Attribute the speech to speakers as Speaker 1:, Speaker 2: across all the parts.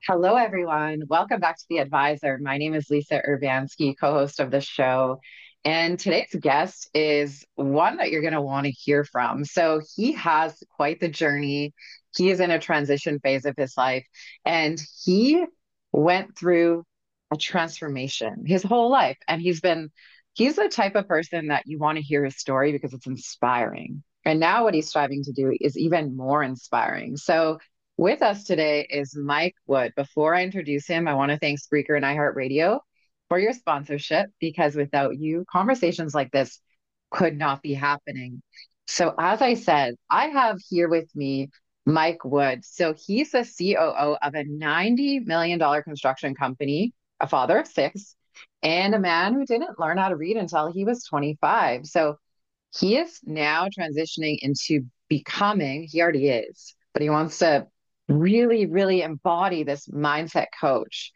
Speaker 1: Hello, everyone. Welcome back to The Advisor. My name is Lisa Urbanski, co-host of the show. And today's guest is one that you're going to want to hear from. So he has quite the journey. He is in a transition phase of his life, and he went through a transformation his whole life. And he's the type of person that you want to hear his story because it's inspiring. And now what he's striving to do is even more inspiring. So with us today is Mike Wood. Before I introduce him, I want to thank Spreaker and iHeartRadio for your sponsorship because without you, conversations like this could not be happening. So, as I said, I have here with me Mike Wood. So, he's the COO of a $90 million construction company, a father of six, and a man who didn't learn how to read until he was 25. So, he is now transitioning into he already is, but he wants to really, really embody this mindset coach.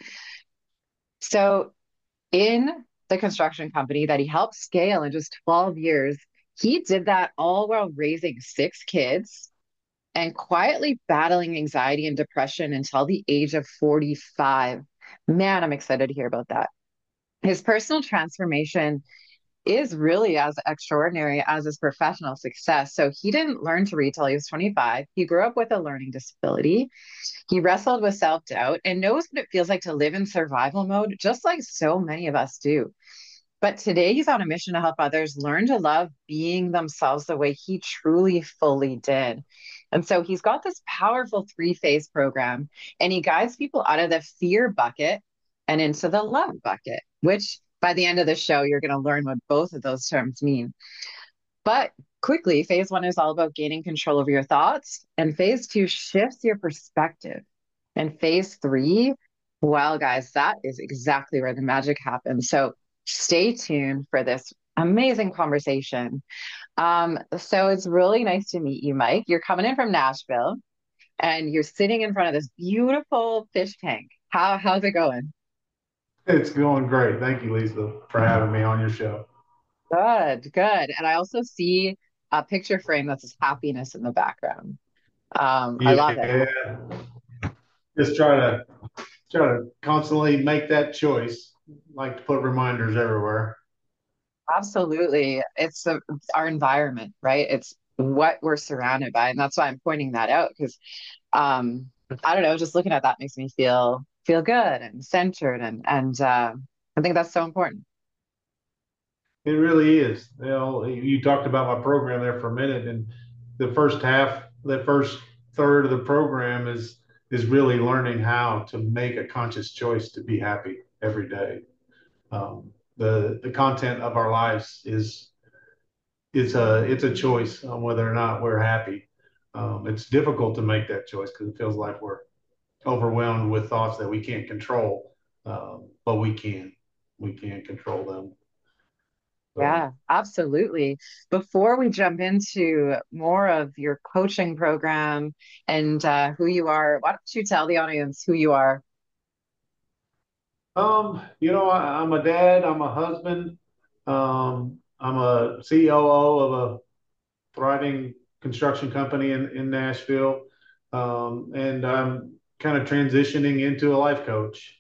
Speaker 1: So, in the construction company that he helped scale in just 12 years, he did that all while raising six kids and quietly battling anxiety and depression until the age of 45. Man, I'm excited to hear about that. His personal transformation is really as extraordinary as his professional success. So he didn't learn to read till he was 25. He grew up with a learning disability. He wrestled with self doubt and knows what it feels like to live in survival mode, just like so many of us do. But today he's on a mission to help others learn to love being themselves the way he truly fully did. And so he's got this powerful three-phase program, and he guides people out of the fear bucket and into the love bucket, which by the end of the show, you're going to learn what both of those terms mean. But quickly, phase one is all about gaining control over your thoughts, and phase two shifts your perspective. And phase three, well, guys, that is exactly where the magic happens. So stay tuned for this amazing conversation. So it's really nice to meet you, Mike. You're coming in from Nashville and you're sitting in front of this beautiful fish tank. How's it going?
Speaker 2: It's going great. Thank you, Lisa, for having me on your show.
Speaker 1: Good, good. And I also see a picture frame that says happiness in the background. I love it.
Speaker 2: Yeah, just try to constantly make that choice. Like to put reminders everywhere.
Speaker 1: Absolutely. It's our environment, right? It's what we're surrounded by. And that's why I'm pointing that out because I don't know, just looking at that makes me feel good and centered and I think that's so important.
Speaker 2: It really is. You talked about my program there for a minute, and the first third of the program is really learning how to make a conscious choice to be happy every day. The content of our lives is it's a choice on whether or not we're happy. It's difficult to make that choice because it feels like we're overwhelmed with thoughts that we can't control, but we can control them. So,
Speaker 1: Yeah, absolutely. Before we jump into more of your coaching program and who you are, why don't you tell the audience who you are?
Speaker 2: I'm a dad, I'm a husband, I'm a COO of a thriving construction company in Nashville, and I'm kind of transitioning into a life coach.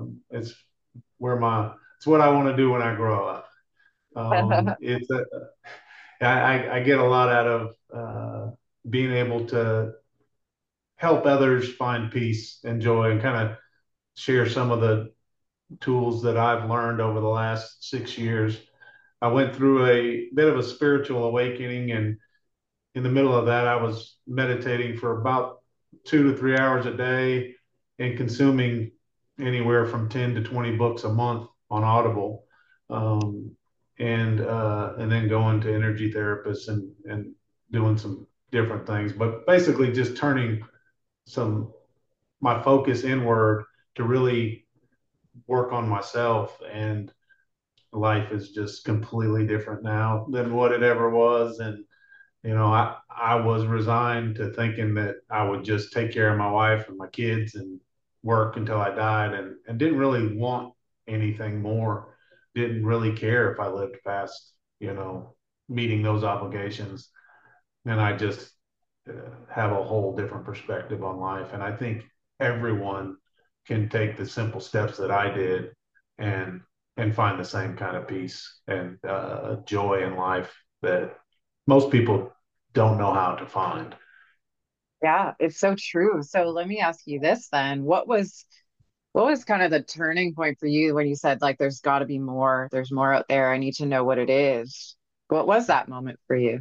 Speaker 2: It's what I want to do when I grow up. It's a, I get a lot out of being able to help others find peace and joy and kind of share some of the tools that I've learned over the last 6 years. I went through a bit of a spiritual awakening, and in the middle of that, I was meditating for about 2 to 3 hours a day and consuming anywhere from 10 to 20 books a month on Audible. Um, and then going to energy therapists and doing some different things, but basically just turning some my focus inward to really work on myself. And life is just completely different now than what it ever was. And I was resigned to thinking that I would just take care of my wife and my kids and work until I died, and didn't really want anything more. Didn't really care if I lived past, meeting those obligations. And I just have a whole different perspective on life. And I think everyone can take the simple steps that I did and find the same kind of peace and joy in life that most people don't know how to find.
Speaker 1: Yeah, it's so true. So let me ask you this then. What was kind of the turning point for you when you said like there's got to be more, there's more out there, I need to know what it is? What was that moment for you?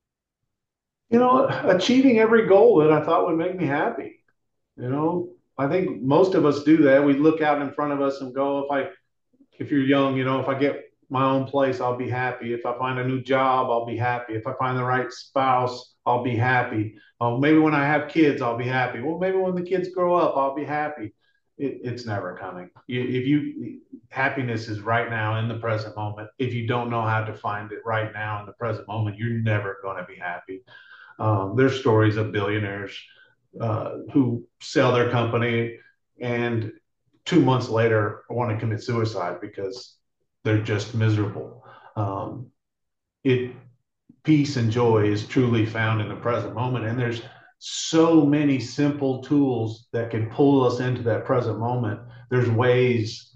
Speaker 2: You know, achieving every goal that I thought would make me happy. You know, I think most of us do that. We look out in front of us and go, if you're young, if I get my own place, I'll be happy. If I find a new job, I'll be happy. If I find the right spouse, I'll be happy. Maybe when I have kids, I'll be happy. Well, maybe when the kids grow up, I'll be happy. It's never coming. Happiness is right now in the present moment. If you don't know how to find it right now in the present moment, you're never going to be happy. There's stories of billionaires who sell their company and 2 months later want to commit suicide because they're just miserable. It Peace and joy is truly found in the present moment, and there's so many simple tools that can pull us into that present moment. There's ways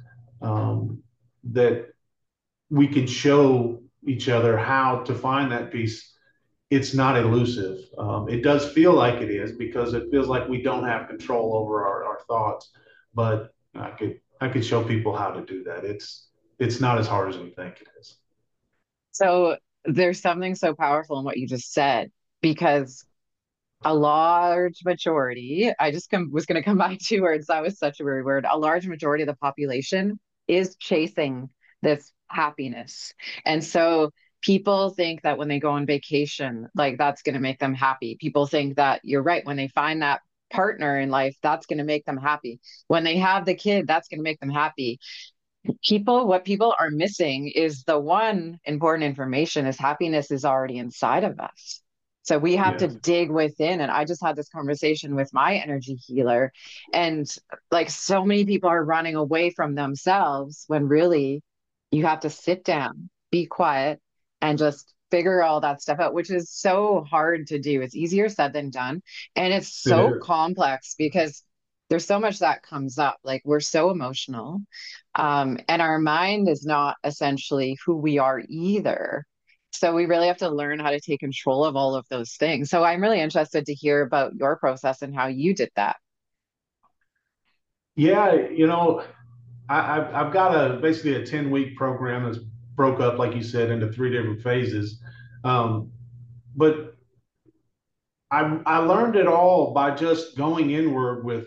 Speaker 2: that we can show each other how to find that peace. It's not elusive. It does feel like it is because it feels like we don't have control over our thoughts. But I could show people how to do that. It's not as hard as we think it is.
Speaker 1: So there's something so powerful in what you just said because a large majority, was going to combine two words. That was such a weird word. A large majority of the population is chasing this happiness. And so people think that when they go on vacation, like that's going to make them happy. People think that you're right. When they find that partner in life, that's going to make them happy. When they have the kid, that's going to make them happy. What people are missing is the one important information is happiness is already inside of us. So we have to
Speaker 2: Yes,
Speaker 1: dig within. And I just had this conversation with my energy healer, and like so many people are running away from themselves when really you have to sit down, be quiet, and just figure all that stuff out, which is so hard to do. It's easier said than done. And it's
Speaker 2: it
Speaker 1: so
Speaker 2: is.
Speaker 1: complex because there's so much that comes up. Like we're so emotional, and our mind is not essentially who we are either. So we really have to learn how to take control of all of those things. So I'm really interested to hear about your process and how you did that.
Speaker 2: Yeah, I've got basically a 10-week program that's broke up, like you said, into three different phases. Um, but I learned it all by just going inward with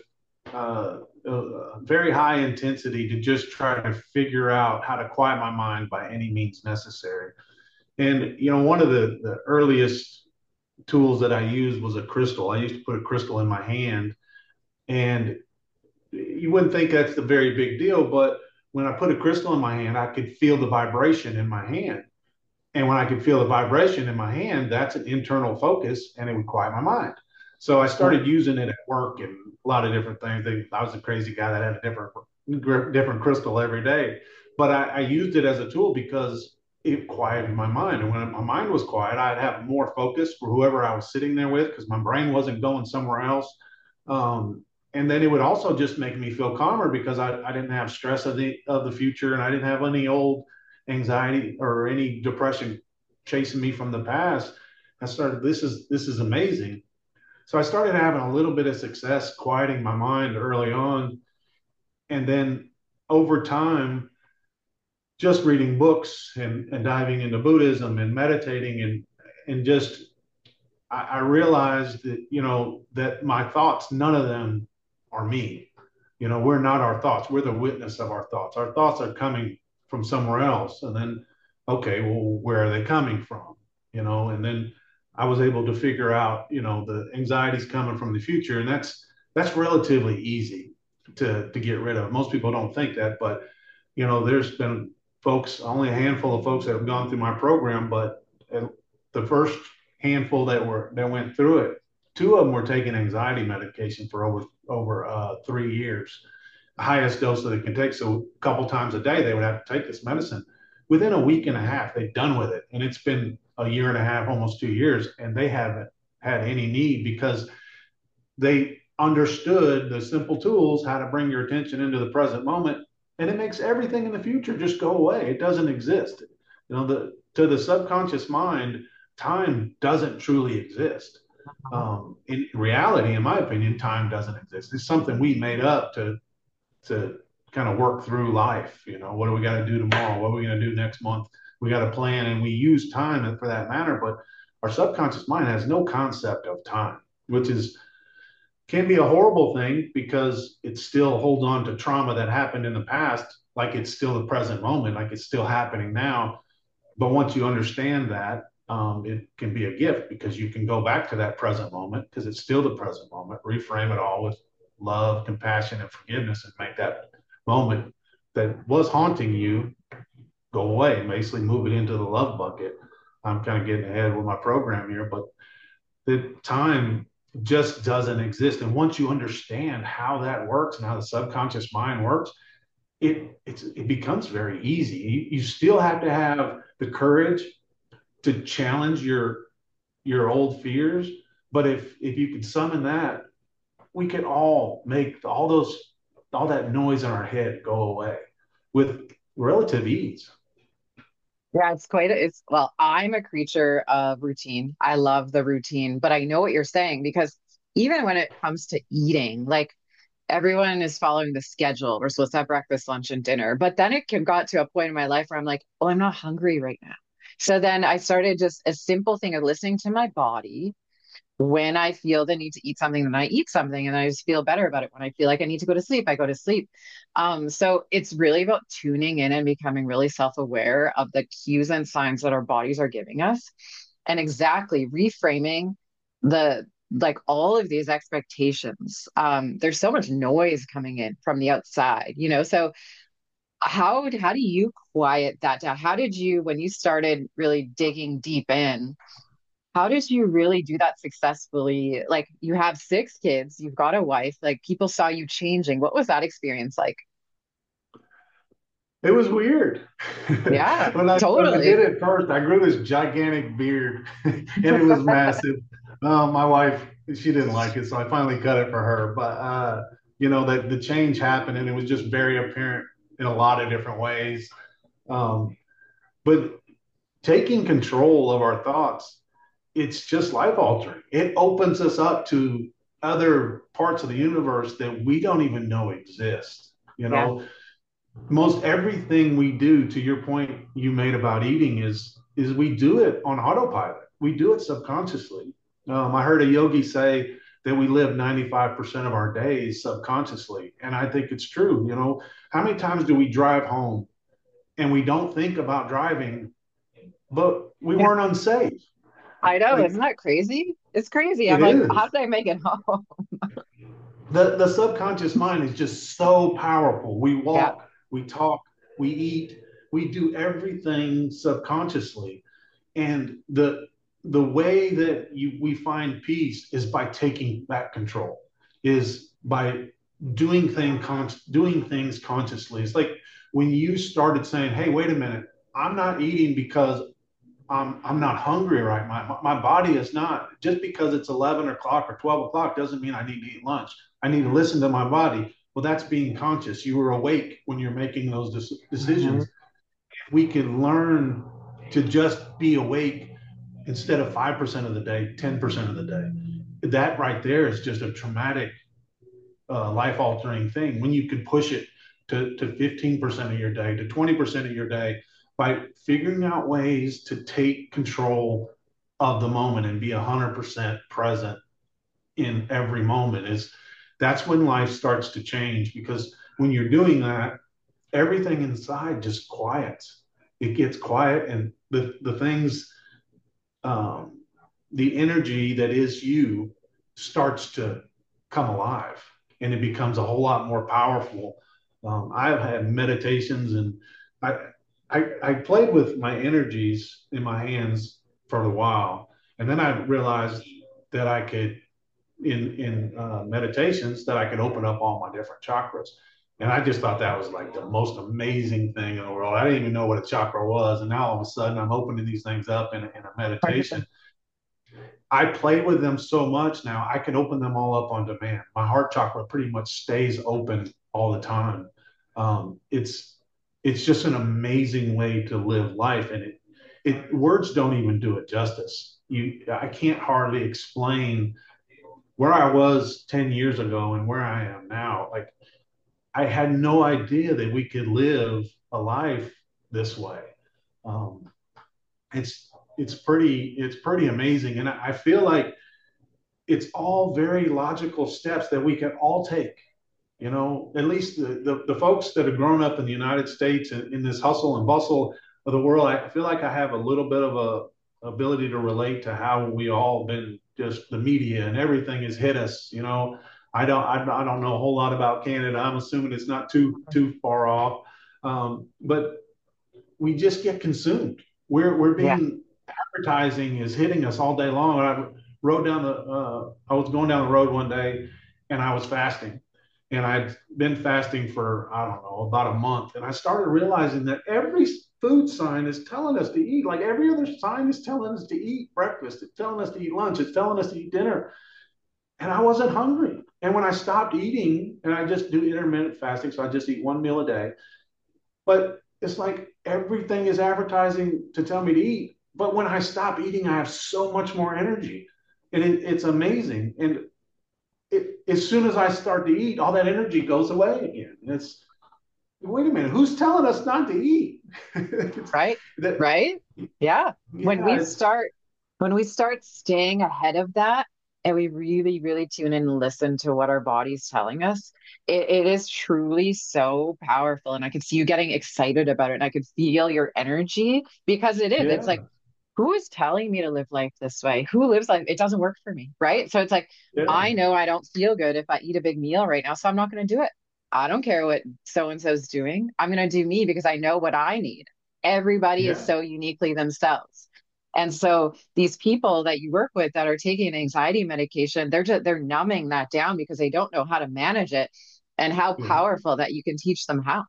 Speaker 2: very high intensity to just try to figure out how to quiet my mind by any means necessary. And one of the earliest tools that I used was a crystal. I used to put a crystal in my hand, and you wouldn't think that's a very big deal, but when I put a crystal in my hand, I could feel the vibration in my hand. And when I could feel the vibration in my hand, that's an internal focus and it would quiet my mind. So I started using it at work and a lot of different things. I was a crazy guy that had a different crystal every day. But I used it as a tool because it quieted my mind. And when my mind was quiet, I'd have more focus for whoever I was sitting there with because my brain wasn't going somewhere else. And then it would also just make me feel calmer because I didn't have stress of the future and I didn't have any old anxiety or any depression chasing me from the past. I started, this is amazing. So I started having a little bit of success quieting my mind early on. And then over time, just reading books and diving into Buddhism and meditating and just I realized that that my thoughts, none of them are me. We're not our thoughts. We're the witness of our thoughts. Our thoughts are coming from somewhere else. And then, okay, well, where are they coming from? And then I was able to figure out, the anxiety's coming from the future. And that's relatively easy to get rid of. Most people don't think that, but there's been only a handful of folks that have gone through my program, but the first handful that went through it, two of them were taking anxiety medication for over 3 years, the highest dose that they can take. So a couple times a day they would have to take this medicine. Within a week and a half, they're done with it, and it's been a year and a half, almost 2 years, and they haven't had any need because they understood the simple tools, how to bring your attention into the present moment, and it makes everything in the future just go away. It doesn't exist. To the subconscious mind, time doesn't truly exist. In reality, in my opinion, time doesn't exist. It's something we made up to kind of work through life. What do we got to do tomorrow? What are we going to do next month? We got a plan, and we use time for that matter. But our subconscious mind has no concept of time, which is can be a horrible thing because it still holds on to trauma that happened in the past, like it's still the present moment, like it's still happening now. But once you understand that, it can be a gift because you can go back to that present moment because it's still the present moment, reframe it all with love, compassion, and forgiveness, and make that moment that was haunting you go away. Basically, move it into the love bucket. I'm kind of getting ahead with my program here, but the time just doesn't exist. And once you understand how that works and how the subconscious mind works, it becomes very easy. You still have to have the courage to challenge your old fears, but if you could summon that, we could all make all that noise in our head go away with relative ease.
Speaker 1: Yeah, well, I'm a creature of routine. I love the routine, but I know what you're saying because even when it comes to eating, like everyone is following the schedule. We're supposed to have breakfast, lunch, and dinner. But then got to a point in my life where I'm like, oh, I'm not hungry right now. So then I started just a simple thing of listening to my body. When I feel the need to eat something, then I eat something and I just feel better about it. When I feel like I need to go to sleep, I go to sleep. So it's really about tuning in and becoming really self-aware of the cues and signs that our bodies are giving us and exactly reframing the like all of these expectations. There's so much noise coming in from the outside, so how do you quiet that down? How did you, when you started really digging deep in, how did you really do that successfully? Like you have 6 kids, you've got a wife, like people saw you changing. What was that experience like?
Speaker 2: It was weird.
Speaker 1: Yeah,
Speaker 2: When I did
Speaker 1: totally.
Speaker 2: it first, I grew this gigantic beard and it was massive. My wife, she didn't like it, so I finally cut it for her. But that the change happened and it was just very apparent in a lot of different ways. Um, but taking control of our thoughts, it's just life altering. It opens us up to other parts of the universe that we don't even know exist. You
Speaker 1: Yeah.
Speaker 2: know, most everything we do, to your point you made about eating, is we do it on autopilot. We do it subconsciously. I heard a yogi say that we live 95% of our days subconsciously, and I think it's true. How many times do we drive home and we don't think about driving, but we
Speaker 1: Yeah.
Speaker 2: weren't unsafe?
Speaker 1: I know, isn't
Speaker 2: Like
Speaker 1: that crazy? It's crazy. I'm
Speaker 2: it
Speaker 1: like, how
Speaker 2: is.
Speaker 1: did I make it home?
Speaker 2: The subconscious mind is just so powerful. We
Speaker 1: Yeah.
Speaker 2: walk, we talk, we eat, we do everything subconsciously. And the way that we find peace is by taking back control, is by doing things consciously. It's like when you started saying, "Hey, wait a minute, I'm not eating because I'm not hungry right. My body is not. Just because it's 11 o'clock or 12 o'clock doesn't mean I need to eat lunch. I need to listen to my body." Well, that's being conscious. You were awake when you're making those
Speaker 1: Mhm.
Speaker 2: decisions. We can learn to just be awake instead of 5% of the day, 10% of the day. That right there is just a traumatic, life altering thing when you can push it to 15% of your day, to 20% of your day by figuring out ways to take control of the moment and be 100% present in every moment. That's when life starts to change, because when you're doing that, everything inside just quiets. It gets quiet, and the things, um, the energy that is you starts to come alive, and it becomes a whole lot more powerful. I've had meditations, and I, I played with my energies in my hands for a while, and then I realized that I could, in meditations, that I could open up all my different chakras. And I just thought that was like the most amazing thing in the world. I didn't even know what a chakra was. And now all of a sudden I'm opening these things up in a meditation. I play with them so much now, I can open them all up on demand. My heart chakra pretty much stays open all the time. It's just an amazing way to live life, and it words don't even do it justice. I can't hardly explain where I was 10 years ago and where I am now. Like, I had no idea that we could live a life this way. Um, it's pretty amazing, and I feel like it's all very logical steps that we can all take. At least the folks that have grown up in the United States and in this hustle and bustle of the world, I feel like I have a little bit of a ability to relate to how we all been, just the media and everything has hit us. I don't know a whole lot about Canada. I'm assuming it's not too far off, but we just get consumed. We're
Speaker 1: Yeah.
Speaker 2: being Advertising is hitting us all day long. I was going down the road one day, and I was fasting, and I'd been fasting for, I don't know, about a month, and I started realizing that every food sign is telling us to eat. Like, every other sign is telling us to eat breakfast. It's telling us to eat lunch. It's telling us to eat dinner, and I wasn't hungry. And when I stopped eating, and I just do intermittent fasting, so I just eat one meal a day, but it's like everything is advertising to tell me to eat. But when I stop eating, I have so much more energy. And it's amazing. And as soon as I start to eat, all that energy goes away again. And wait a minute, who's telling us not to eat?
Speaker 1: Right.
Speaker 2: that,
Speaker 1: Right. Yeah. When
Speaker 2: yeah,
Speaker 1: we start when we start staying ahead of that and we really, really tune in and listen to what our body's telling us, it is truly so powerful. And I can see you getting excited about it. And I could feel your energy because it is. It's like,
Speaker 2: yeah,
Speaker 1: who is telling me to live life this way? Who lives life? It doesn't work for me, right? So it's like,
Speaker 2: yeah,
Speaker 1: I know I don't feel good if I eat a big meal right now, so I'm not going to do it. I don't care what so and so's doing. I'm going to do me because I know what I need. Everybody is
Speaker 2: yeah,
Speaker 1: so uniquely themselves. And so these people that you work with that are taking an anxiety medication, they're numbing that down because they don't know how to manage it and how
Speaker 2: yeah.
Speaker 1: powerful that you can teach them how.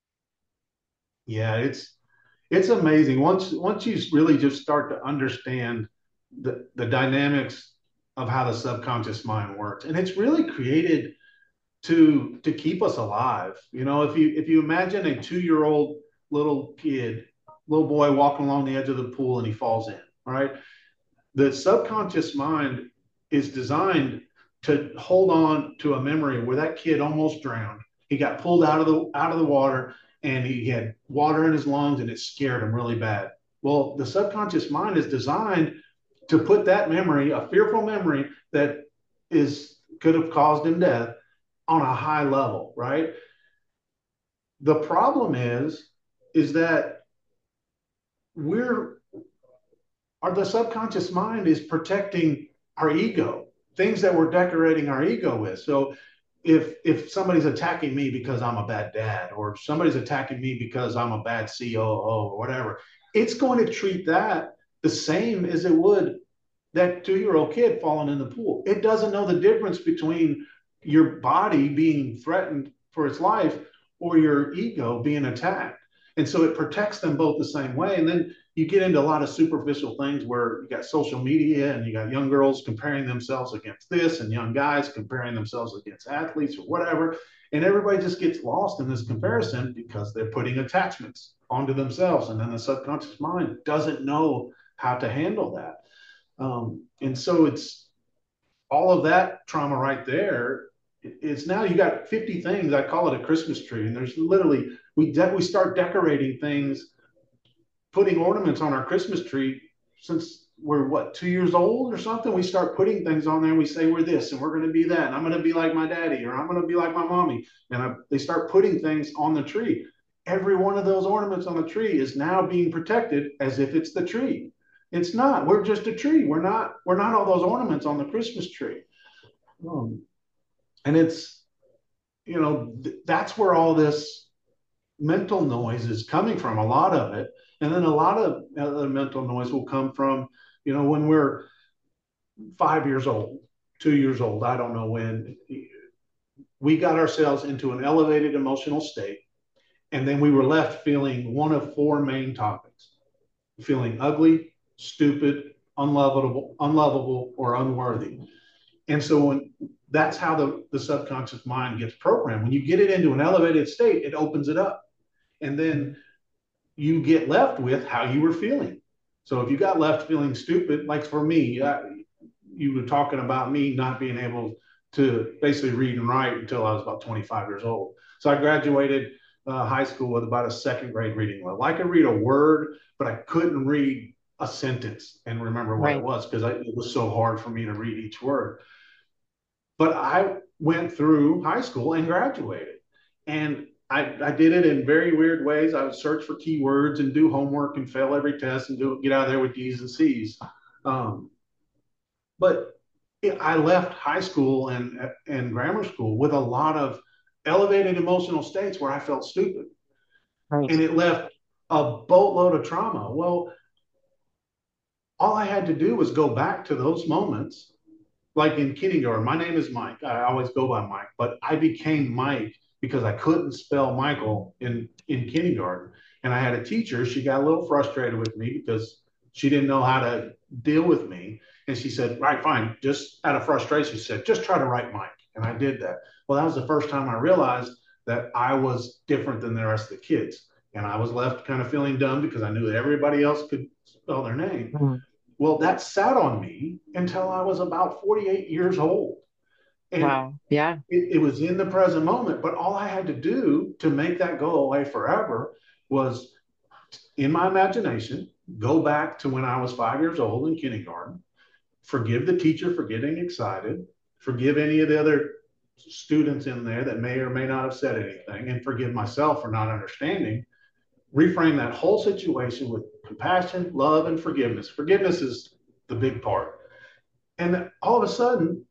Speaker 2: Yeah, it's amazing once you really just start to understand the dynamics of how the subconscious mind works, and it's really created to keep us alive. If you imagine a 2-year-old little kid, little boy walking along the edge of the pool and he falls in, all right? The subconscious mind is designed to hold on to a memory where that kid almost drowned. He got pulled out of the water, and he had water in his lungs, and it scared him really bad. Well, the subconscious mind is designed to put that memory, a fearful memory that is could have caused him death, on a high level, right? The problem is that we're the subconscious mind is protecting our ego, things that we're decorating our ego with. So if somebody's attacking me because I'm a bad dad, or somebody's attacking me because I'm a bad COO or whatever, it's going to treat that the same as it would that 2-year-old kid falling in the pool. It doesn't know the difference between your body being threatened for its life or your ego being attacked. And so it protects them both the same way. And then you get into a lot of superficial things where you got social media and you got young girls comparing themselves against this and young guys comparing themselves against athletes or whatever. And everybody just gets lost in this comparison because they're putting attachments onto themselves. And then the subconscious mind doesn't know how to handle that. And so it's all of that trauma right there. It's now you got 50 things. I call it a Christmas tree, and there's literally we start decorating things, putting ornaments on our Christmas tree since we're 2 years old or something. We start putting things on there, and we say we're this and we're going to be that, and I'm going to be like my daddy, or I'm going to be like my mommy, and they start putting things on the tree. Every one of those ornaments on the tree is now being protected as if it's the tree. It's not. We're just a tree. We're not. We're not all those ornaments on the Christmas tree. Um, and it's that's where all this mental noise is coming from. A lot of it, and then a lot of the mental noise will come from when we're 5 years old, 2 years old. I don't know when we got ourselves into an elevated emotional state, and then we were left feeling one of four main topics: feeling ugly, stupid, unlovable, or unworthy. And so that's how the subconscious mind gets programmed. When you get it into an elevated state, it opens it up. And then you get left with how you were feeling. So if you got left feeling stupid, like for me, you were talking about me not being able to basically read and write until I was about 25 years old. So I graduated high school with about a second grade reading level. I could read a word, but I couldn't read a sentence and remember what it
Speaker 1: Right.
Speaker 2: was because it was so hard for me to read each word. But I went through high school and graduated. And I did it in very weird ways. I would search for keywords and do homework and fail every test and get out of there with D's and C's. Um, but I left high school and grammar school with a lot of elevated emotional states where I felt stupid.
Speaker 1: Right.
Speaker 2: And it left a boatload of trauma. Well, all I had to do was go back to those moments. Like in kindergarten, my name is Mike. I always go by Mike, but I became Mike because I couldn't spell Michael in kindergarten. And I had a teacher, she got a little frustrated with me because she didn't know how to deal with me. And she said, right, fine, just out of frustration, she said, just try to write Mike. And I did that. Well, that was the first time I realized that I was different than the rest of the kids. And I was left kind of feeling dumb because I knew that everybody else could spell their name.
Speaker 1: Mm.
Speaker 2: Well, that sat on me until I was about 48 years old. And
Speaker 1: Wow. Yeah.
Speaker 2: it was in the present moment. But all I had to do to make that go away forever was in my imagination, go back to when I was 5 years old in kindergarten, forgive the teacher for getting excited, forgive any of the other students in there that may or may not have said anything, and forgive myself for not understanding. Reframe that whole situation with compassion, love, and forgiveness. Forgiveness is the big part. And all of a sudden,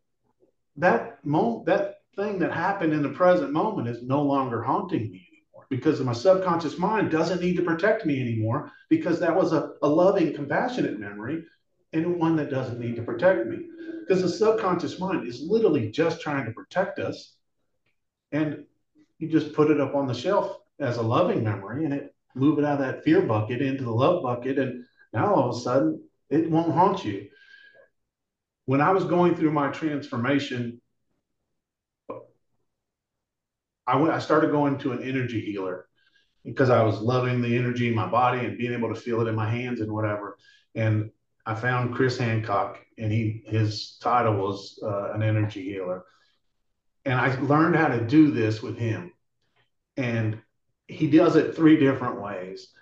Speaker 2: that thing that happened in the present moment is no longer haunting me anymore because my subconscious mind doesn't need to protect me anymore because that was a loving, compassionate memory and one that doesn't need to protect me. Because the subconscious mind is literally just trying to protect us. And you just put it up on the shelf as a loving memory and it move it out of that fear bucket into the love bucket. And now all of a sudden, it won't haunt you. When I was going through my transformation, I started going to an energy healer because I was loving the energy in my body and being able to feel it in my hands and whatever. And I found Chris Hancock, and his title was an energy healer. And I learned how to do this with him. And he does it three different ways.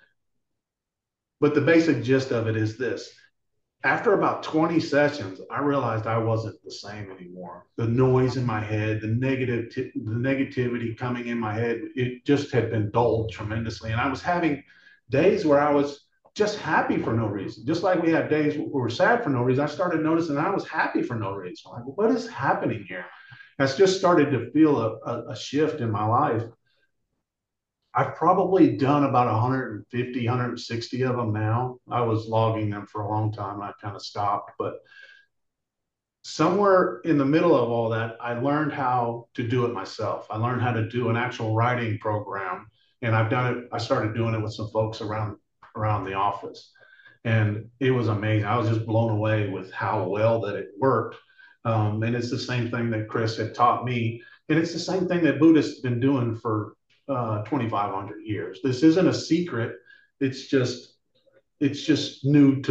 Speaker 2: But the basic gist of it is this: after about 20 sessions, I realized I wasn't the same anymore. The noise in my head, the negativity coming in my head, it just had been dulled tremendously. And I was having days where I was just happy for no reason. Just like we have days where we're sad for no reason, I started noticing I was happy for no reason. Like, what is happening here? That's just started to feel a shift in my life. I've probably done about 150, 160 of them now. I was logging them for a long time. I kind of stopped, but somewhere in the middle of all that, I learned how to do it myself. I learned how to do an actual writing program, and I've done it. I started doing it with some folks around the office, and it was amazing. I was just blown away with how well that it worked. And it's the same thing that Chris had taught me, and it's the same thing that Buddhists have been doing for 2,500 years. This isn't a secret. It's just it's just new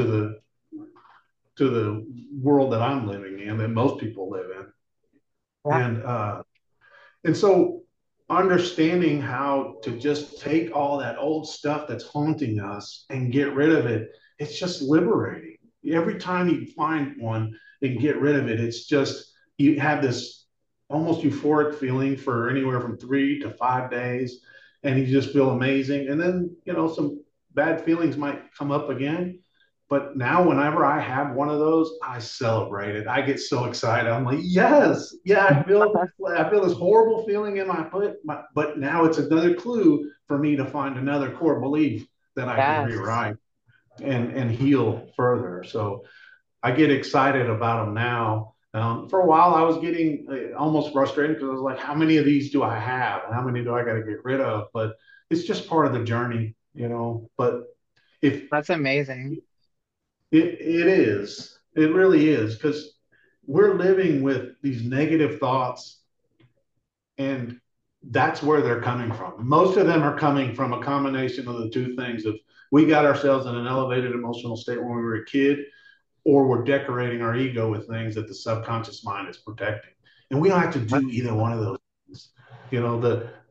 Speaker 2: to the world that I'm living in, that most people live in.
Speaker 1: Yeah.
Speaker 2: And so understanding how to just take all that old stuff that's haunting us and get rid of it, it's just liberating. Every time you find one and get rid of it, it's just you have this almost euphoric feeling for anywhere from 3 to 5 days, and you just feel amazing. And then some bad feelings might come up again, but now, whenever I have one of those, I celebrate it. I get so excited. I'm like, yes, yeah, I feel this horrible feeling in my foot, but now it's another clue for me to find another core belief that I can
Speaker 1: Yes.
Speaker 2: rewrite and heal further. So I get excited about them now. For a while, I was getting almost frustrated because I was like, how many of these do I have? And how many do I got to get rid of? But it's just part of the journey. But if
Speaker 1: That's amazing.
Speaker 2: It is. It really is because we're living with these negative thoughts, and that's where they're coming from. Most of them are coming from a combination of the two things of we got ourselves in an elevated emotional state when we were a kid, or we're decorating our ego with things that the subconscious mind is protecting. And we don't have to do either one of those things. You know,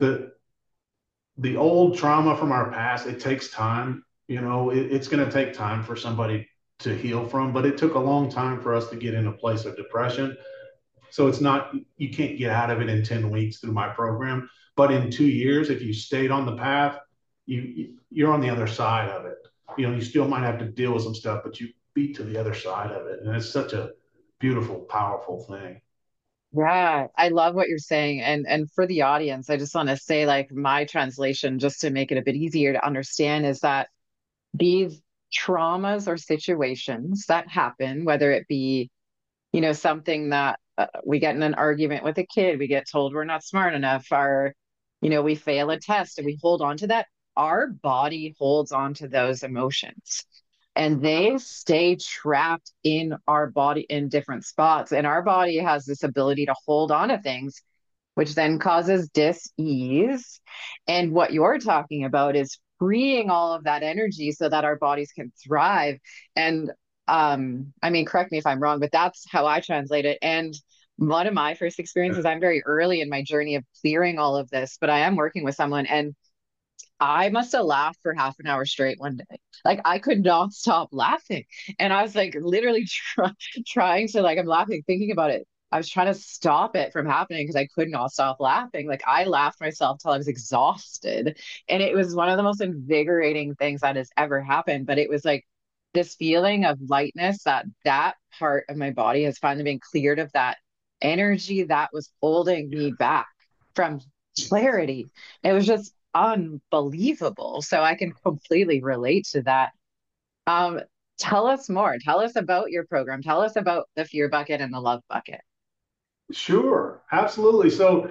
Speaker 2: the old trauma from our past, it takes time. You know, it's going to take time for somebody to heal from, but it took a long time for us to get in a place of depression. So it's not, you can't get out of it in 10 weeks through my program. But in 2 years, if you stayed on the path, you're on the other side of it. You know, you still might have to deal with some stuff, but you beat to the other side of it. And it's such a beautiful, powerful thing.
Speaker 1: Yeah, I love what you're saying. And for the audience, I just want to say like my translation, just to make it a bit easier to understand, is that these traumas or situations that happen, whether it be, something that we get in an argument with a kid, we get told we're not smart enough, or, we fail a test and we hold on to that, our body holds on to those emotions and they stay trapped in our body in different spots. And our body has this ability to hold on to things, which then causes dis-ease. And what you're talking about is freeing all of that energy so that our bodies can thrive. And I mean, correct me if I'm wrong, but that's how I translate it. And one of my first experiences, I'm very early in my journey of clearing all of this, but I am working with someone and I must have laughed for half an hour straight one day. Like I could not stop laughing. And I was like literally trying to like I'm laughing thinking about it. I was trying to stop it from happening because I could not stop laughing. Like I laughed myself till I was exhausted. And it was one of the most invigorating things that has ever happened. But it was like this feeling of lightness that that part of my body has finally been cleared of that energy that was holding me back from clarity. It was just unbelievable. So I can completely relate to that. Um, Tell us more. Tell us about your program. Tell us about the fear bucket and the love bucket.
Speaker 2: Sure, absolutely. So,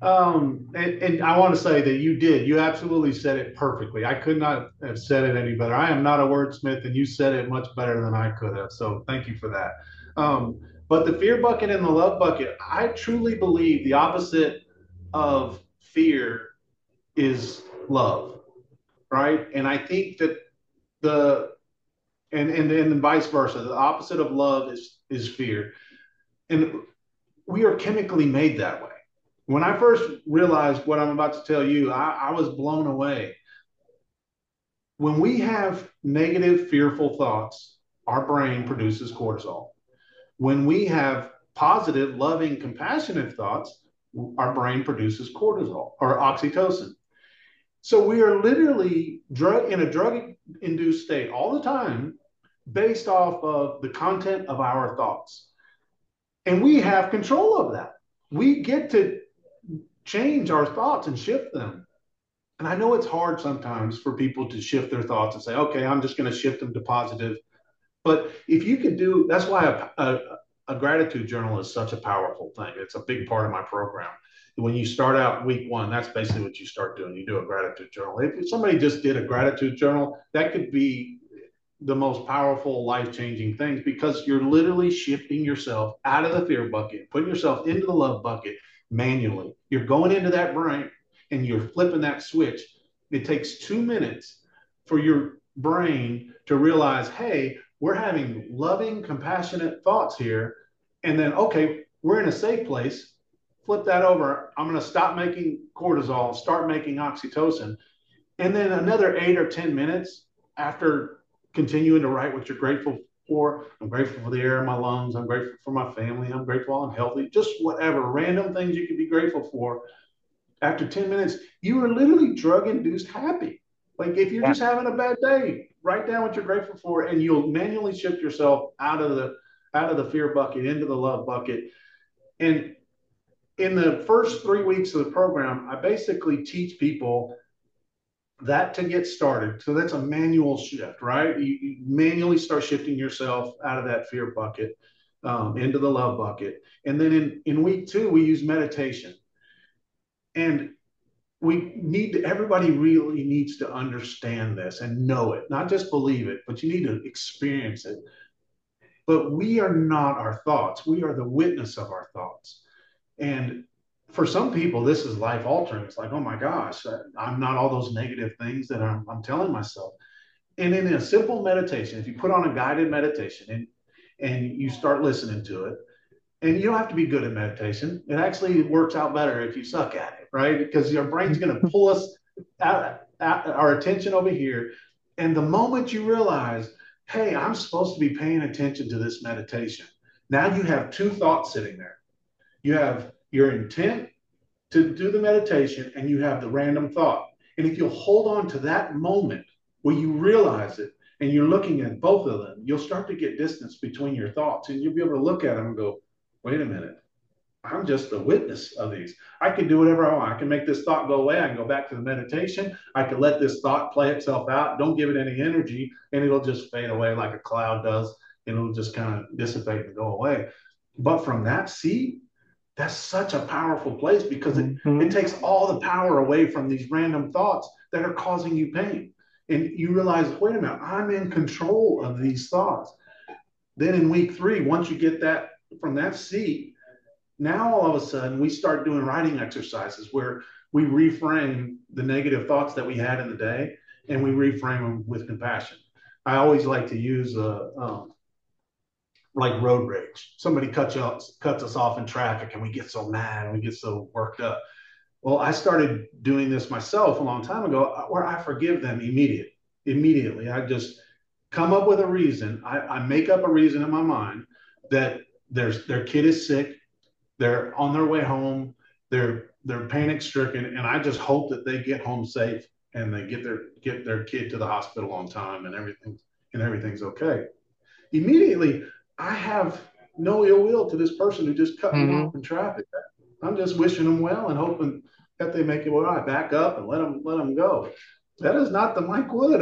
Speaker 2: and I want to say that you absolutely said it perfectly. I could not have said it any better. I am not a wordsmith, and you said it much better than I could have. So, thank you for that. But the fear bucket and the love bucket, I truly believe the opposite of fear is love, right? And I think that the and vice versa, the opposite of love is fear. And we are chemically made that way. When I first realized what I'm about to tell you, I was blown away. When we have negative, fearful thoughts, our brain produces cortisol. When we have positive, loving, compassionate thoughts, our brain produces cortisol or oxytocin. So we are literally in a drug induced state all the time based off of the content of our thoughts. And we have control of that. We get to change our thoughts and shift them. And I know it's hard sometimes for people to shift their thoughts and say, okay, I'm just going to shift them to positive. But if you could do, that's why a gratitude journal is such a powerful thing. It's a big part of my program. When you start out week one, that's basically what you start doing. You do a gratitude journal. If somebody just did a gratitude journal, that could be the most powerful, life changing things because you're literally shifting yourself out of the fear bucket, putting yourself into the love bucket manually. You're going into that brain and you're flipping that switch. It takes 2 minutes for your brain to realize, hey, we're having loving, compassionate thoughts here. And then, okay, we're in a safe place. Flip that over. I'm going to stop making cortisol, start making oxytocin. And then another 8 or 10 minutes after continuing to write what you're grateful for. I'm grateful for the air in my lungs. I'm grateful for my family. I'm grateful I'm healthy. Just whatever random things you could be grateful for. After 10 minutes, you are literally drug induced happy. Like if you're
Speaker 1: Yeah.
Speaker 2: just having a bad day, write down what you're grateful for and you'll manually shift yourself out of the fear bucket into the love bucket. And in the first 3 weeks of the program, I basically teach people that to get started. So that's a manual shift, right? You manually start shifting yourself out of that fear bucket into the love bucket. And then in week two, we use meditation. And everybody really needs to understand this and know it, not just believe it, but you need to experience it. But we are not our thoughts. We are the witness of our thoughts. And for some people, this is life altering. It's like, oh my gosh, I'm not all those negative things that I'm telling myself. And in a simple meditation, if you put on a guided meditation and you start listening to it, and you don't have to be good at meditation. It actually works out better if you suck at it, right? Because your brain's going to pull us our attention over here. And the moment you realize, hey, I'm supposed to be paying attention to this meditation, now you have two thoughts sitting there. You have your intent to do the meditation, and you have the random thought. And if you'll hold on to that moment where you realize it and you're looking at both of them, you'll start to get distance between your thoughts, and you'll be able to look at them and go, wait a minute, I'm just the witness of these. I can do whatever I want. I can make this thought go away. I can go back to the meditation. I can let this thought play itself out. Don't give it any energy, and it'll just fade away like a cloud does. And it'll just kind of dissipate and go away. But from that seat, that's such a powerful place because it takes all the power away from these random thoughts that are causing you pain. And you realize, wait a minute, I'm in control of these thoughts. Then in week 3, once you get that from that seat, now all of a sudden we start doing writing exercises where we reframe the negative thoughts that we had in the day and we reframe them with compassion. I always like to use like road rage. Somebody cuts us off in traffic and we get so mad and we get so worked up. Well, I started doing this myself a long time ago where I forgive them immediately. I just come up with a reason. I make up a reason in my mind that their kid is sick, they're on their way home, they're panic stricken, and I just hope that they get home safe and they get their kid to the hospital on time and everything's okay. Immediately, I have no ill will to this person who just cut me off in traffic. I'm just wishing them well and hoping that they make it all right. Back up and let them go. That is not the Mike Wood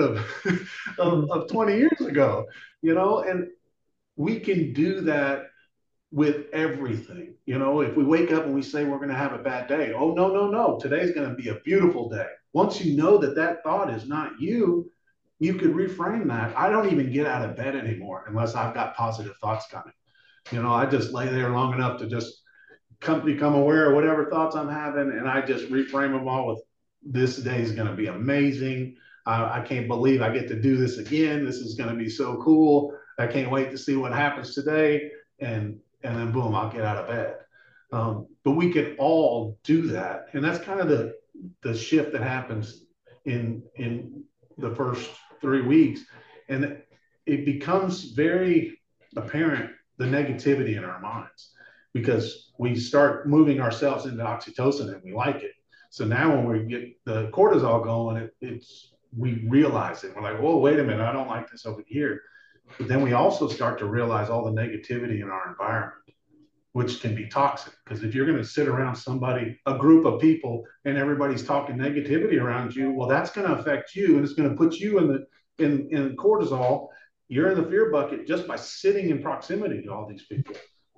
Speaker 2: of 20 years ago, and we can do that with everything. If we wake up and we say we're going to have a bad day, oh, no, no, no, today's going to be a beautiful day. Once you know that thought is not you, you could reframe that. I don't even get out of bed anymore unless I've got positive thoughts coming. I just lay there long enough to just become aware of whatever thoughts I'm having, and I just reframe them all with, this day is going to be amazing. I can't believe I get to do this again. This is going to be so cool. I can't wait to see what happens today. And then boom, I'll get out of bed. But we can all do that. And that's kind of the shift that happens in the first 3 weeks. And it becomes very apparent, the negativity in our minds, because we start moving ourselves into oxytocin and we like it. So now when we get the cortisol going, we realize it. We're like, whoa, wait a minute, I don't like this over here. But then we also start to realize all the negativity in our environment, which can be toxic. Because if you're going to sit around a group of people, and everybody's talking negativity around you, well, that's going to affect you, and it's going to put you in cortisol. You're in the fear bucket just by sitting in proximity to all these people.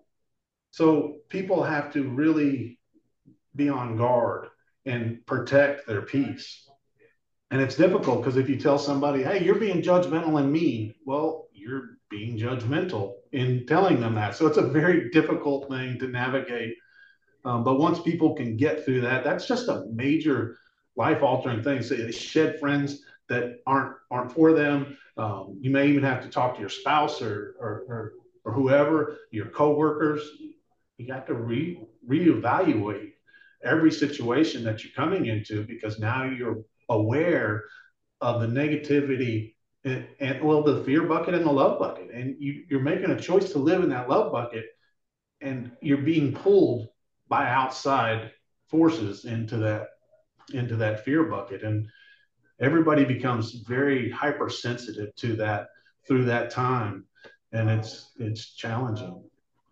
Speaker 2: So people have to really be on guard and protect their peace. And it's difficult because if you tell somebody, hey, you're being judgmental and mean, well, you're being judgmental in telling them that. So it's a very difficult thing to navigate. But once people can get through that, that's just a major life-altering thing. So they shed friends that aren't for them. You may even have to talk to your spouse or whoever, your coworkers. You have to reevaluate every situation that you're coming into, because now you're aware of the negativity and the fear bucket and the love bucket, and you're making a choice to live in that love bucket, and you're being pulled by outside forces into that fear bucket, and everybody becomes very hypersensitive to that through that time, and it's challenging.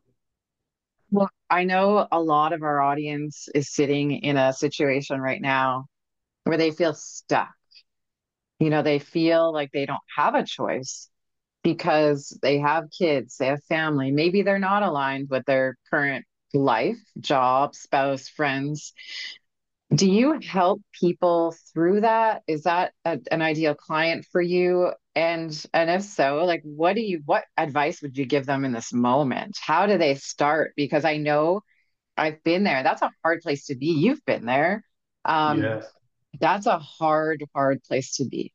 Speaker 1: Well, I know a lot of our audience is sitting in a situation right now where they feel stuck. They feel like they don't have a choice because they have kids, they have family. Maybe they're not aligned with their current life, job, spouse, friends. Do you help people through that? Is that an ideal client for you? And if so, like what advice would you give them in this moment? How do they start? Because I know I've been there. That's a hard place to be. You've been there. Um,
Speaker 2: Yes.
Speaker 1: that's a hard place to be.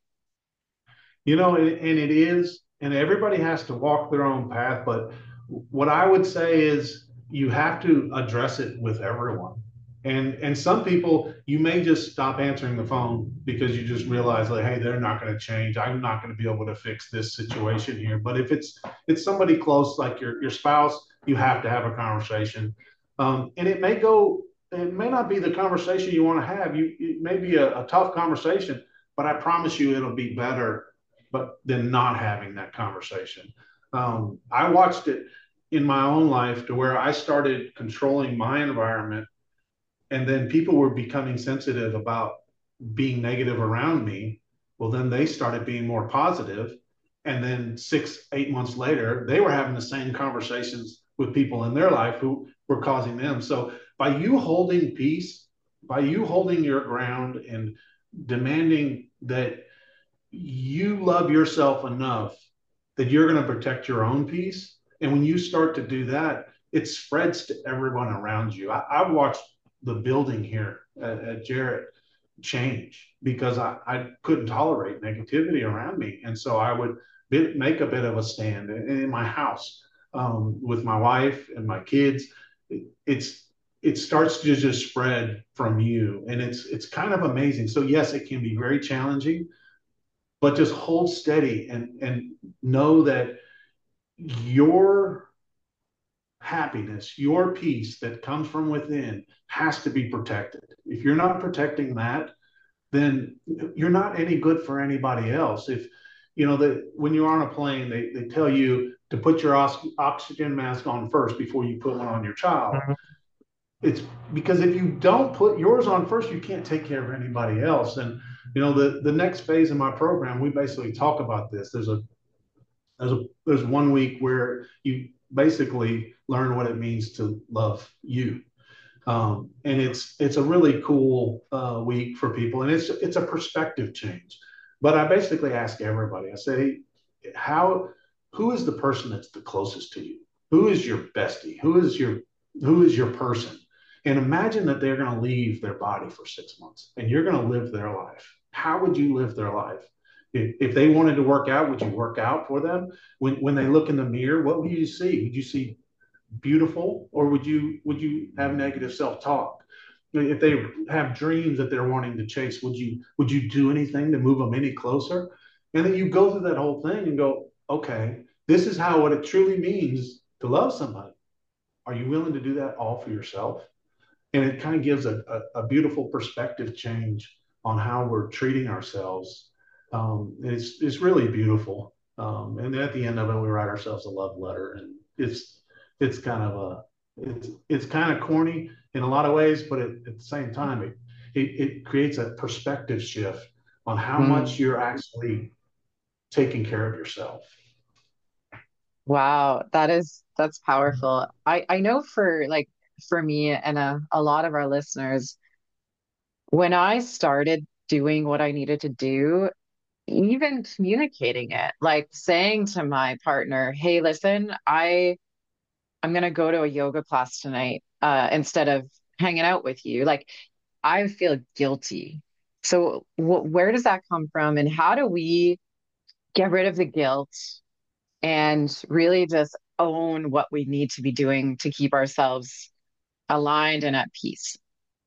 Speaker 2: And it is, and everybody has to walk their own path. But what I would say is you have to address it with everyone. And some people, you may just stop answering the phone because you just realize like, hey, they're not going to change. I'm not going to be able to fix this situation here. But if it's somebody close, like your spouse, you have to have a conversation. And it may not be the conversation you want to have. It may be a tough conversation, but I promise you it'll be better but then not having that conversation. I watched it in my own life to where I started controlling my environment, and then people were becoming sensitive about being negative around me. Well, then they started being more positive, and then 6, 8 months later, they were having the same conversations with people in their life who were causing them. So by you holding peace, by you holding your ground and demanding that you love yourself enough that you're going to protect your own peace. And when you start to do that, it spreads to everyone around you. I watched the building here at Jarrett change because I couldn't tolerate negativity around me. And so I would make a bit of a stand in my house with my wife and my kids. It's it starts to just spread from you, and it's kind of amazing. So yes, it can be very challenging, but just hold steady and know that your happiness, your peace that comes from within has to be protected. If you're not protecting that, then you're not any good for anybody else. If when you're on a plane, they tell you to put your oxygen mask on first before you put one on your child.
Speaker 1: Mhm.
Speaker 2: It's because if you don't put yours on first, you can't take care of anybody else. And the next phase of my program, we basically talk about this. There's 1 week where you basically learn what it means to love you. And it's a really cool week for people, and it's a perspective change. But I basically ask everybody. I say, how who is the person that's the closest to you? Who is your bestie? Who is your person? And imagine that they're going to leave their body for 6 months, and you're going to live their life. How would you live their life? If they wanted to work out, would you work out for them? When they look in the mirror, what would you see? Would you see beautiful, or would you have negative self-talk? If they have dreams that they're wanting to chase, would you do anything to move them any closer? And then you go through that whole thing and go, okay, this is how what it truly means to love somebody. Are you willing to do that all for yourself? And it kind of gives a beautiful perspective change on how we're treating ourselves. It's really beautiful. And at the end of it, we write ourselves a love letter, and it's kind of it's kind of corny in a lot of ways, but at the same time, it creates a perspective shift on how much
Speaker 1: Mm.
Speaker 2: you're actually taking care of yourself.
Speaker 1: Wow, that's powerful. I know for me and a lot of our listeners, when I started doing what I needed to do, even communicating it, like saying to my partner, "Hey, listen, I'm gonna go to a yoga class tonight, instead of hanging out with you." Like I feel guilty. So where does that come from, and how do we get rid of the guilt and really just own what we need to be doing to keep ourselves aligned and at peace?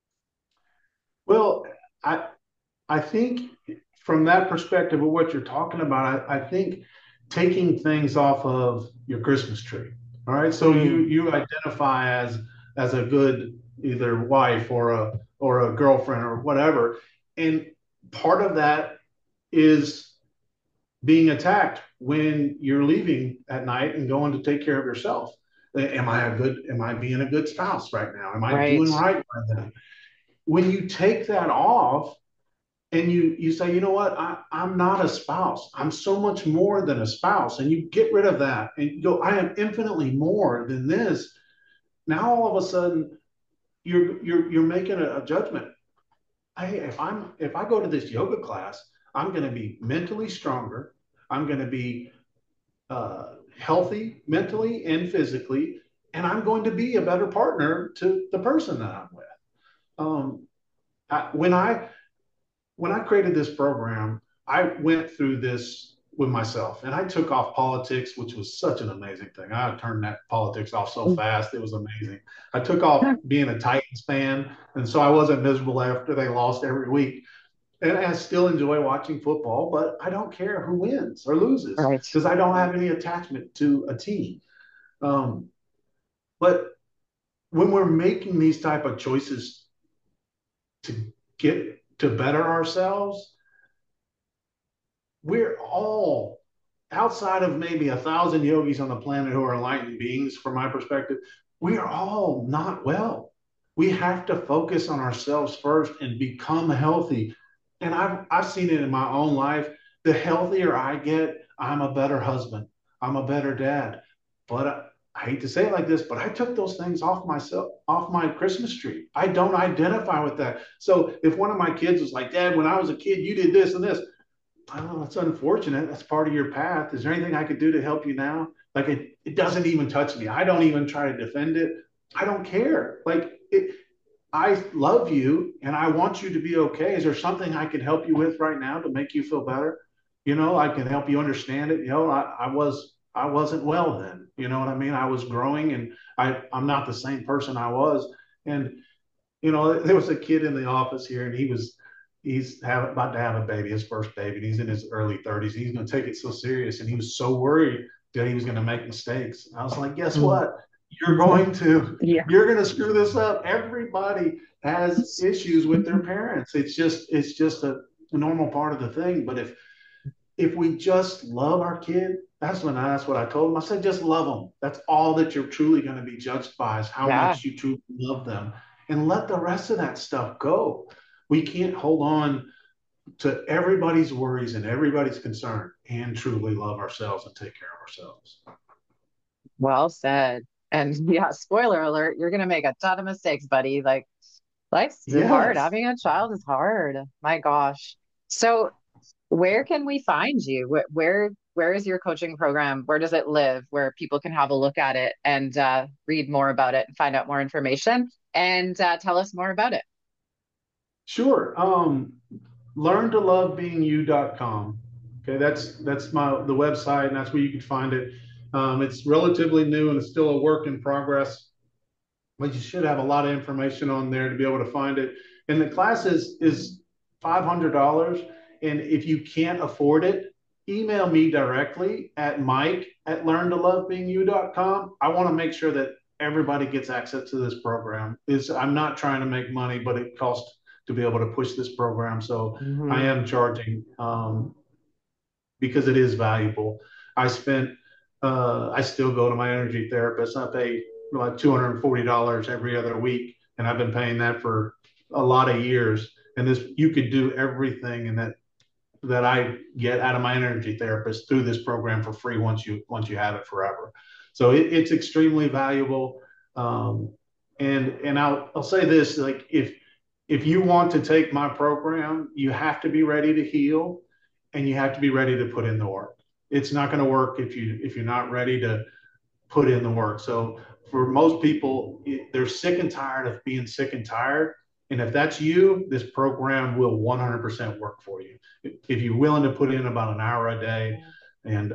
Speaker 2: Well, I think from that perspective of what you're talking about, I think taking things off of your Christmas tree. All right. So you
Speaker 1: Mm,
Speaker 2: you identify as a good either wife or a girlfriend or whatever. And part of that is being attacked when you're leaving at night and going to take care of yourself. Am I being a good spouse right now? Am I
Speaker 1: right.
Speaker 2: doing right by them? When you take that off, and you say, you know what, I'm not a spouse, I'm so much more than a spouse, and you get rid of that and you go, I am infinitely more than this. Now all of a sudden you're making a judgment. if I go to this yoga class, I'm going to be mentally stronger. I'm going to be healthy mentally and physically, and I'm going to be a better partner to the person that I'm with. Um, I, when I created this program, I went through this with myself, and I took off politics, which was such an amazing thing. I turned that politics off so fast; it was amazing. I took off being a Titans fan, and so I wasn't miserable after they lost every week. And I still enjoy watching football, but I don't care who wins or loses
Speaker 1: Right.
Speaker 2: because I don't have any attachment to a team. Um, but when we're making these type of choices to get to better ourselves, we're all outside of maybe 1,000 yogis on the planet who are enlightened beings, from my perspective, we are all not well. We have to focus on ourselves first and become healthy. And I've seen it in my own life. The healthier I get, I'm a better husband. I'm a better dad. But I hate to say it like this, but I took those things off myself, off my Christmas tree. I don't identify with that. So if one of my kids was like, Dad, when I was a kid, you did this and this, oh, that's unfortunate. That's part of your path. Is there anything I could do to help you now? Like it doesn't even touch me. I don't even try to defend it. I don't care. I love you and I want you to be okay. Is there something I can help you with right now to make you feel better? I can help you understand it. I wasn't well then. You know what I mean? I was growing and I'm not the same person I was. And there was a kid in the office here, and about to have a baby, his first baby, and he's in his early 30s. He's going to take it so serious, and he was so worried that he was going to make mistakes. I was like, guess
Speaker 1: Mm.
Speaker 2: what? You're going to
Speaker 1: Yeah.
Speaker 2: you're going to screw this up. Everybody has issues with their parents. It's just a normal part of the thing. But if we just love our kid, that's what I told him. I said, just love them. That's all that you're truly going to be judged by, is how
Speaker 1: Yeah.
Speaker 2: much you truly love them, and let the rest of that stuff go. We can't hold on to everybody's worries and everybody's concern and truly love ourselves and take care of ourselves.
Speaker 1: Well said. And yeah, spoiler alert, you're gonna make a ton of mistakes, buddy. Like life's hard.
Speaker 2: Yes.
Speaker 1: Having a child is hard. My gosh. So where can we find you? Where is your coaching program? Where does it live? Where people can have a look at it and read more about it and find out more information and tell us more about it.
Speaker 2: Sure. LearnToLoveBeingYou.com. Okay, that's the website, and that's where you can find it. It's relatively new and it's still a work in progress, but you should have a lot of information on there to be able to find it. And the class is $500. And if you can't afford it, email me directly at mike@learntolovebeingyou.com. I want to make sure that everybody gets access to this program. I'm not trying to make money, but it costs to be able to push this program. So I
Speaker 1: Mhm.
Speaker 2: am charging because it is valuable. I spent, I still go to my energy therapist. I pay like $240 every other week, and I've been paying that for a lot of years. And you could do everything and that I get out of my energy therapist through this program for free once you have it forever. So it's extremely valuable. Um, and I'll say this, like if you want to take my program, you have to be ready to heal and you have to be ready to put in the work. It's not going to work if you're not ready to put in the work. So for most people, they're sick and tired of being sick and tired. And if that's you, this program will 100% work for you. If you're willing to put in about an hour a day, and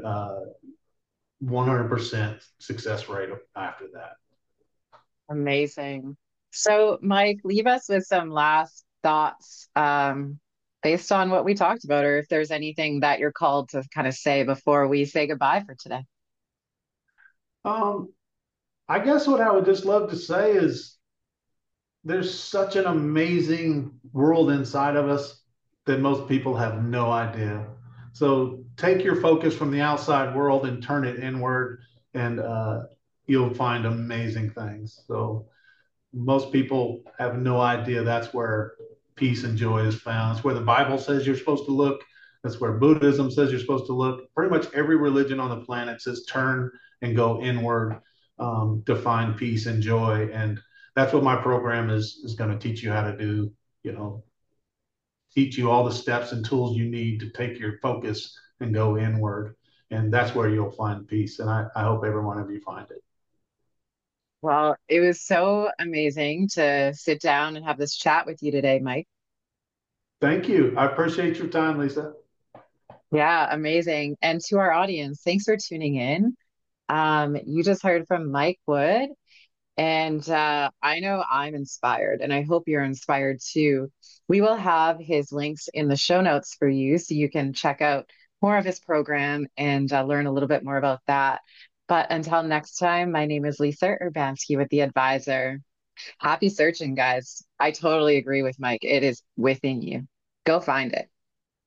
Speaker 2: 100% success rate after that.
Speaker 1: Amazing. So, Mike, leave us with some last thoughts based on what we talked about, or if there's anything that you're called to kind of say before we say goodbye for today.
Speaker 2: Um, I guess what I would just love to say is there's such an amazing world inside of us that most people have no idea. So take your focus from the outside world and turn it inward, and you'll find amazing things. So most people have no idea that's where peace and joy is found. That's where the Bible says you're supposed to look. That's where Buddhism says you're supposed to look. Pretty much every religion on the planet says turn and go inward to find peace and joy. And that's what my program is going to teach you how to do. You know, teach you all the steps and tools you need to take your focus and go inward. And that's where you'll find peace. And I hope every one of you find it.
Speaker 1: Well, it was so amazing to sit down and have this chat with you today, Mike.
Speaker 2: Thank you. I appreciate your time, Lisa.
Speaker 1: Yeah, amazing. And to our audience, thanks for tuning in. You just heard from Mike Wood, and I know I'm inspired, and I hope you're inspired too. We will have his links in the show notes for you so you can check out more of his program and learn a little bit more about that. But until next time, my name is Lisa Urbanski with The Advisor. Happy searching, guys. I totally agree with Mike. It is within you. Go find it.